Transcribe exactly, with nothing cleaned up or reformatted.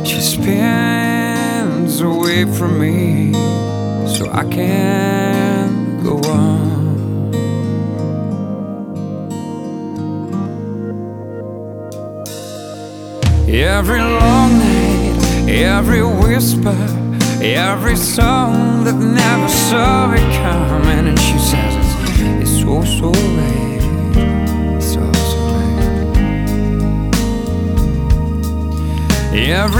She spins away from me, so I can go on. Every long night, every whisper, every song that never saw it coming. And she says it's, it's so, so late, so, so late. Every